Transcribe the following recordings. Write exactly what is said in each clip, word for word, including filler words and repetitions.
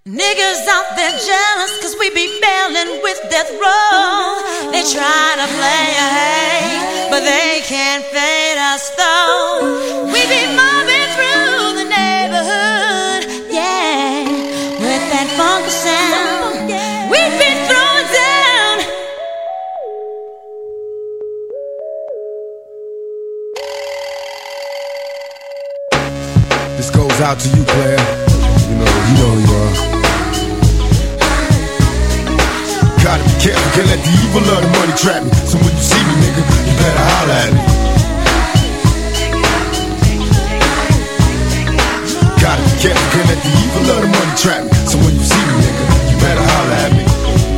Niggas out there jealous cause we be bailing with death row. They try to play a hey, but they can't fade us though. We be mobbing through the neighborhood, yeah, with that funky sound. We be throwing down. This goes out to you, player. You know, you know who you are. Gotta be careful, can't let the evil of the money trap me. So when you see me, nigga, you better holler at me. Gotta be careful, can't let the evil of the money trap me. So when you see me, nigga, you better holler at me.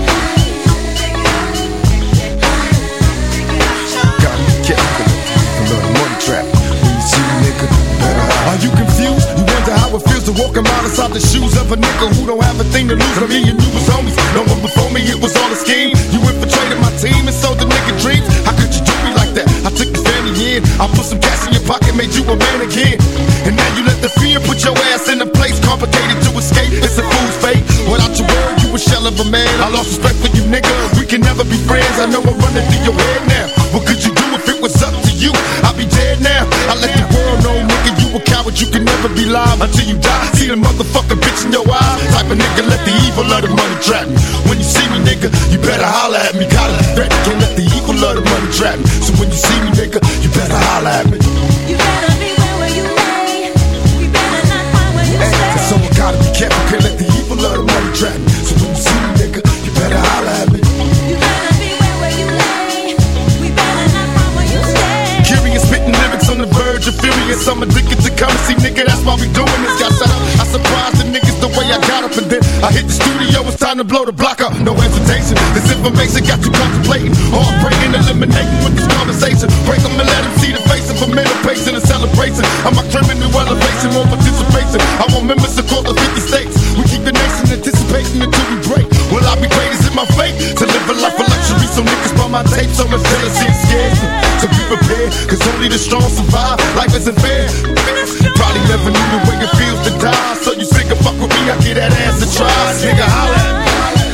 Gotta be careful, can't let the evil of the money trap me. When you see me, nigga, you better holler. Are you confused? You wonder how it feels to walk a mile inside the shoes of a nigga who don't have a thing to lose. I mean, you was homies. No one before me, it was all a scheme. You infiltrated my team and sold the nigga dreams. How could you do me like that? I took your family in. I put some cash in your pocket, made you a man again. And now you let the fear put your ass in a place complicated to escape. It's a fool's fate. Without your word, you a shell of a man. I lost respect for you, nigga. We can never be friends. I know I'm running through your head now. What could you do if it was up to you? I'll be dead now. I let the world know, nigga, you a coward. You can never be live until you die. See the motherfucking bitch in your eyes. Type of nigga, let the evil of the money trap me. When you see me, nigga, you better holler at me. Gotta be ready, can't let the evil of the money trap me. So when you see me, nigga, you better holler at me. You better beware where you lay. We better not find where you hey, stay. So I gotta be careful, can't let the evil of the money trap me. So when you see me, nigga, you better holler at me. You better beware where you lay. We better not find where you stay. Curious, spitting lyrics on the verge of furious. I'm addicted to currency, nigga, that's why we doing this. Got shut up, I surprised the niggas the way I got up, and then I hit the studio, it's time to blow the block up. No hesitation, this information got you contemplating. Heartbreaking, eliminating with this conversation. Break them and let them see the face of a middle patient and celebration. I'm a criminal elevation, more participation. I want members across the fifty states. We keep the nation anticipating until we break. Will I be great? Is it my fate to live a life of luxury? So niggas buy my tape, so much jealousy and scares me. So be prepared, cause only the strong survive. Life isn't fair. Probably never knew the way it feels to die. So you sick of fuck with me, I get that ass to try. Nigga, holla at me.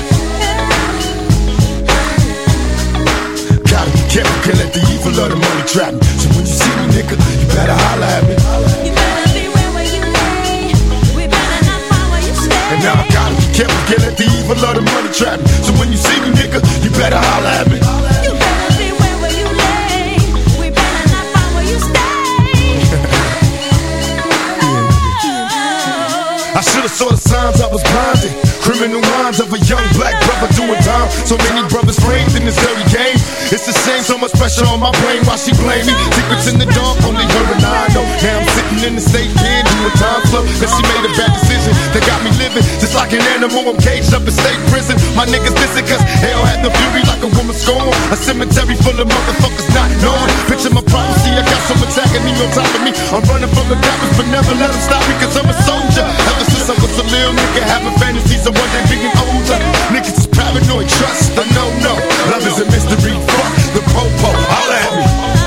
Gotta be careful, can't let the evil of the money trap me. So when you see me, nigga, you better holla at me. You better beware where you lay. We better not find where you stay. And now I gotta be careful, can't let the evil of the money trap me. So when you see me, nigga, you better holla at me. You better beware where you lay. We better not find where you stay. I should've saw the signs, I was blinded. Criminal minds of a young black brother doing time. So many brothers framed in this dirty game. It's the same, so much pressure on my brain. Why she blame me? Secrets in the dark, only her and I know. Now I'm sitting in the state pen, doing time slow. Cause she made a bad decision that got me living just like an animal. I'm caged up in state prison. My niggas listen cause hell had no fury like a woman scorn. A cemetery full of motherfuckers not knowing. Picture my prophecy, I got some attacking me on top of me. I'm running from the coppers, but never let them stop me cause I'm a soldier. Ever since I was a little nigga, having fantasies of one day being older. Niggas is paranoid, trust the no-no. Love is a mystery, fuck the po-po. Holla at me.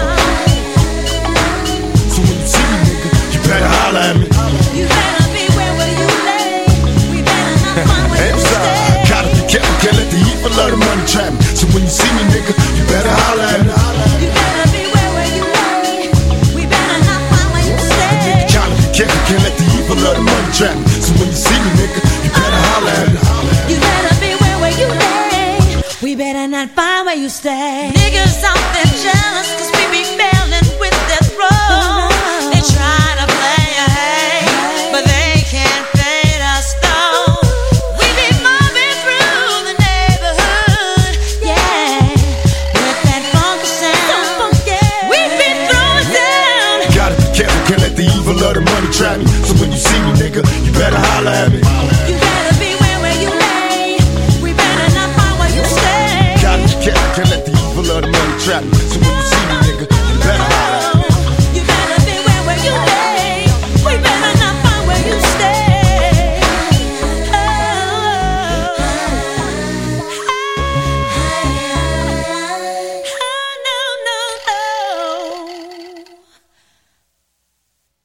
So when you see me, nigga, you better holla at me. You better beware where you lay. We better not find where you stay. Gotta be careful, can't let the evil of the money trap me. So when you see me, nigga, you better holla at me. You better beware where you lay. We better not find where you stay. Gotta be careful, can't let the evil of the money trap me. So when you see me, nigga, you better holla at me. You better beware where you lay. We better not find where you stay. Niggas out there jealous cause we be bailing with death row. They try to play a hey, but they can't fade us though. We be mobbing through the neighborhood, yeah, with that funky sound. We be throwing down. Gotta be careful, can't let the evil of the money trap me. So when you see me, nigga, you better holla at me. You better beware where you lay. We better not find where you stay. Gotta be careful, can't let the evil of the money trap me. So